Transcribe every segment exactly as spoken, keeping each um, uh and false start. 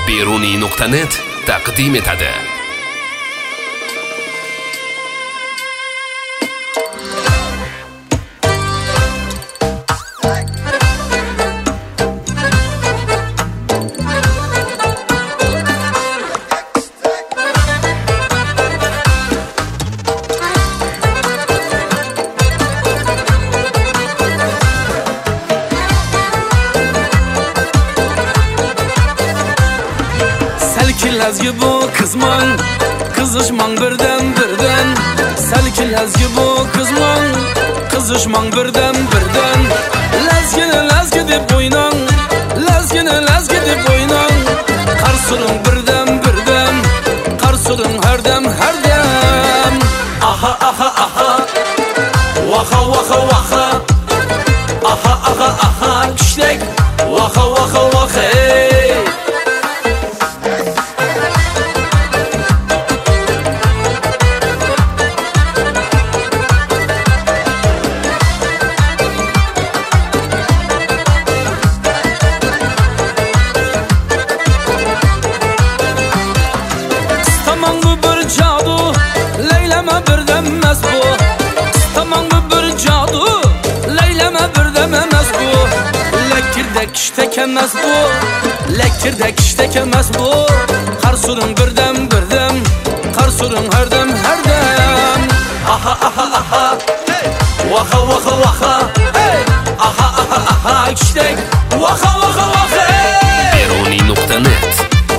Beruniy nuqta net taqdim etadi. Selkilezgi bu kızman, kızışman birden birden. Selkilezgi bu kızman, kızışman birden birden. Lezgini lezgi dip oynan, lezgini lezgi dip oynan. Karsurun birden birden, karsurun her dem her dem. Aha aha aha, vaka vaka vaka. Aha aha aha, kişlek, vaka vaka vaka. Kiştek emas bu, lekirdek kiştek emas bu. Karsurun birden birden, karsurun her dem her dem. Aha aha aha, hey, vaka vaka vaka, hey, aha aha aha, kiştek, vaka vaka vaka, hey. Beruniy nuqta net.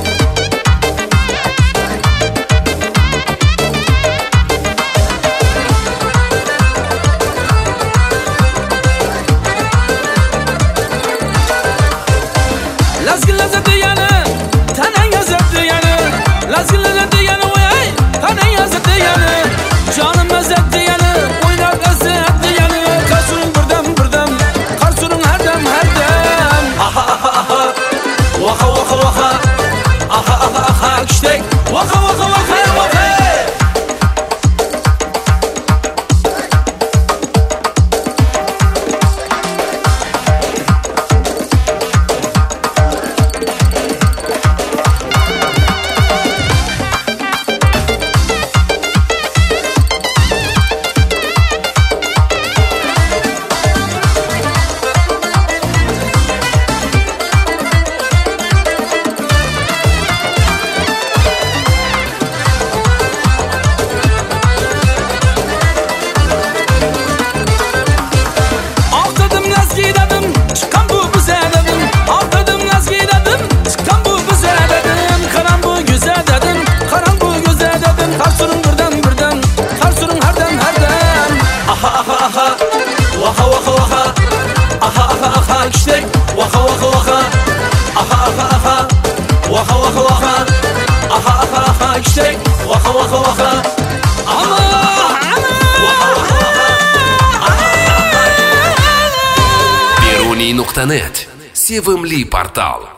Vaka vaka vaka vaka. Vaka vaka vaka, aha aha aha, vaka vaka vaka, aha aha aha, kiştek, vaka vaka vaka, ama vaka vaka vaka, aha aha aha. Beruniy nuqta net sevimli portal.